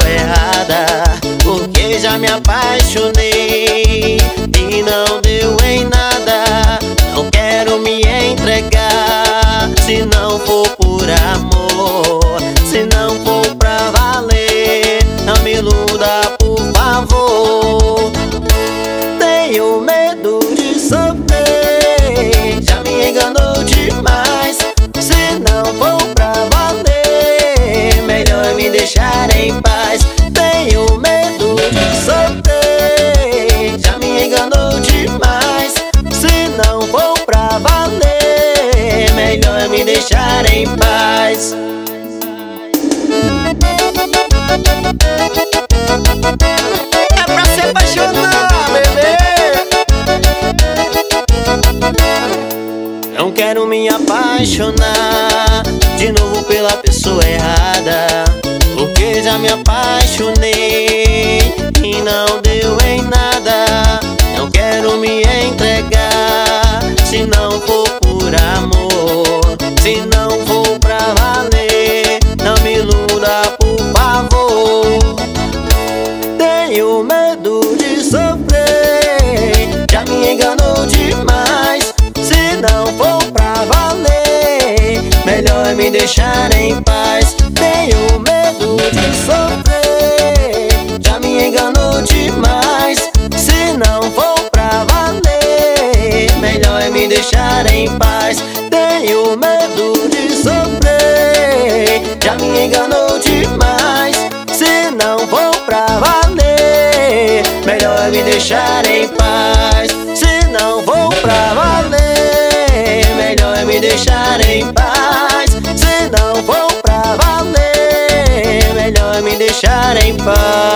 errada, porque já me apaixonei e não deu em nada. Não quero me entregar se não for por amor, se não for pra valer. Não me iluda, por favor. Tenho medo de sofrer, já me enganou demais. Se não for pra valer, melhor me deixar em paz. Tenho medo de sofrer, já me enganou demais. Se não for pra valer, melhor me deixar em paz. É pra se apaixonar, bebê. Não quero me apaixonar de novo pela pessoa errada, porque já me apaixonei e não deu em nada. Não quero me entregar se não for por amor, se não for pra valer. Não me iluda, por favor. Tenho medo de sofrer, já me enganou demais. Se não for pra valer, melhor me deixar em paz. Tenho medo de sofrer, já me enganou demais. Se não for pra valer, melhor me deixar em paz. Tenho medo de sofrer, já me enganou demais. Se não for pra valer, melhor me deixar em paz. Se não for pra valer, melhor me deixar em paz. Se não for pra valer, melhor me deixar em paz.